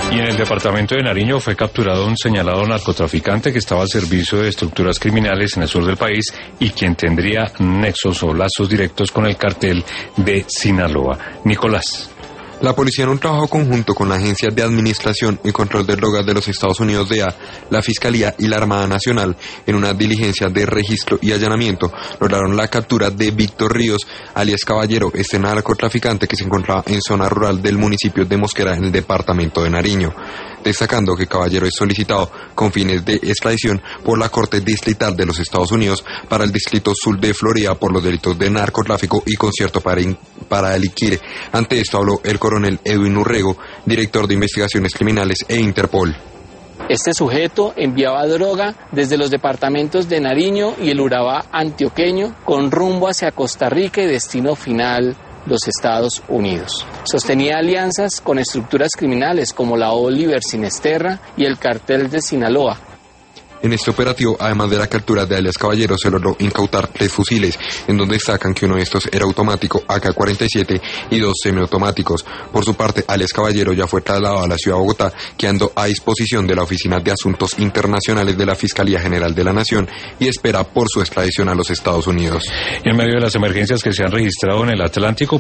Y en el departamento de Nariño fue capturado un señalado narcotraficante que estaba al servicio de estructuras criminales en el sur del país y quien tendría nexos o lazos directos con el cartel de Sinaloa. Nicolás. La policía, en un trabajo conjunto con la Agencia de Administración y Control de Drogas de los Estados Unidos DEA, la Fiscalía y la Armada Nacional, en una diligencia de registro y allanamiento, lograron la captura de Víctor Ríos, alias Caballero, este narcotraficante que se encontraba en zona rural del municipio de Mosquera, en el departamento de Nariño. Destacando que Caballero es solicitado con fines de extradición por la Corte Distrital de los Estados Unidos para el Distrito Sur de Florida por los delitos de narcotráfico y concierto para delinquir. Ante esto habló el coronel Edwin Urrego, director de Investigaciones Criminales e Interpol. Este sujeto enviaba droga desde los departamentos de Nariño y el Urabá antioqueño con rumbo hacia Costa Rica y destino final los Estados Unidos. Sostenía alianzas con estructuras criminales como la Oliver Sinesterra y el cartel de Sinaloa. En este operativo, además de la captura de alias Caballero, se logró incautar 3 fusiles, en donde destacan que uno de estos era automático AK-47 y 2 semiautomáticos. Por su parte, alias Caballero ya fue trasladado a la ciudad de Bogotá, quedando a disposición de la Oficina de Asuntos Internacionales de la Fiscalía General de la Nación y espera por su extradición a los Estados Unidos. En medio de las emergencias que se han registrado en el Atlántico,